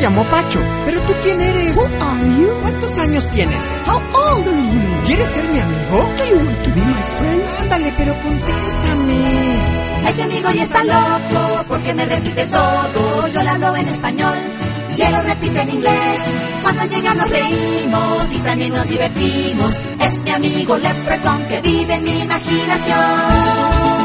llamo Pacho. ¿Pero tú quién eres? Who are you? ¿Cuántos años tienes? How old are you? ¿Quieres ser mi amigo? Do you want to be my friend? Ándale, pero contéstame. Este amigo ya está loco porque me repite todo. Yo le hablo en español y él lo repite en inglés. Cuando llega nos reímos y también nos divertimos. Es mi amigo Leprechaun que vive en mi imaginación.